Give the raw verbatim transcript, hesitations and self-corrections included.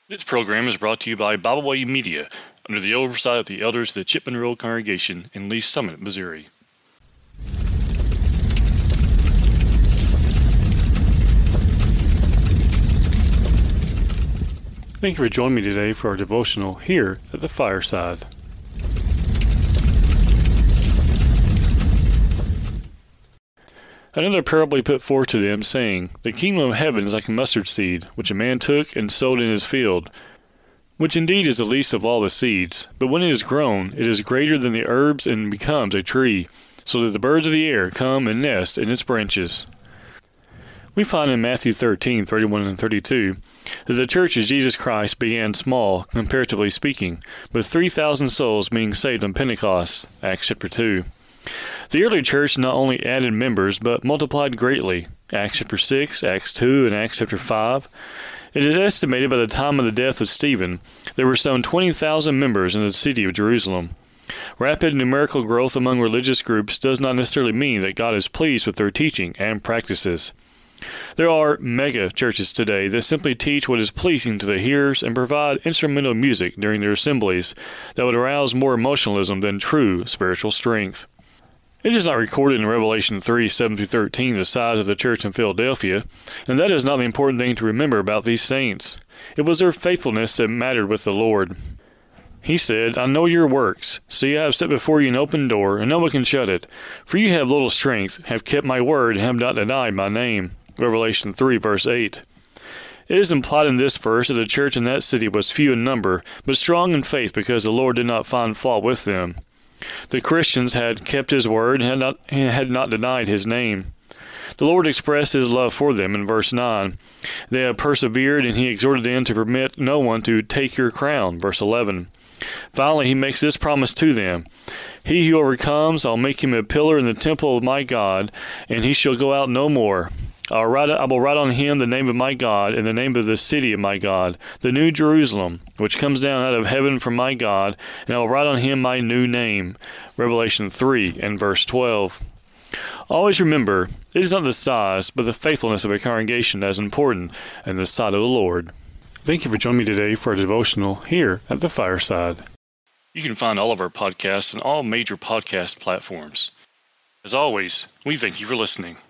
This program is brought to you by Bible Way Media, under the oversight of the elders of the Chipman Road Congregation in Lee Summit, Missouri. Thank you for joining me today for our devotional here at the fireside. Another parable he put forth to them, saying, The kingdom of heaven is like a mustard seed, which a man took and sowed in his field, which indeed is the least of all the seeds. But when it is grown, it is greater than the herbs and becomes a tree, so that the birds of the air come and nest in its branches. We find in Matthew thirteen, thirty-one and thirty-two, that the church of Jesus Christ began small, comparatively speaking, with three thousand souls being saved on Pentecost, Acts chapter two. The early church not only added members, but multiplied greatly, Acts chapter six, Acts two, and Acts chapter five. It is estimated by the time of the death of Stephen, there were some twenty thousand members in the city of Jerusalem. Rapid numerical growth among religious groups does not necessarily mean that God is pleased with their teaching and practices. There are mega churches today that simply teach what is pleasing to the hearers and provide instrumental music during their assemblies that would arouse more emotionalism than true spiritual strength. It is not recorded in Revelation three, seven through thirteen the size of the church in Philadelphia, and that is not the important thing to remember about these saints. It was their faithfulness that mattered with the Lord. He said, I know your works. See, I have set before you an open door, and no one can shut it. For you have little strength, have kept my word, and have not denied my name. Revelation three, verse eight. It is implied in this verse that the church in that city was few in number, but strong in faith because the Lord did not find fault with them. The Christians had kept his word and had not, and had not denied his name. The Lord expressed his love for them in verse nine. They have persevered, and he exhorted them to permit no one to take your crown, verse eleven. Finally, he makes this promise to them. He who overcomes, I'll make him a pillar in the temple of my God, and he shall go out no more. I'll write, I will write on him the name of my God and the name of the city of my God, the new Jerusalem, which comes down out of heaven from my God, and I will write on him my new name. Revelation three and verse twelve. Always remember, it is not the size, but the faithfulness of a congregation that is important in the sight of the Lord. Thank you for joining me today for a devotional here at the fireside. You can find all of our podcasts on all major podcast platforms. As always, we thank you for listening.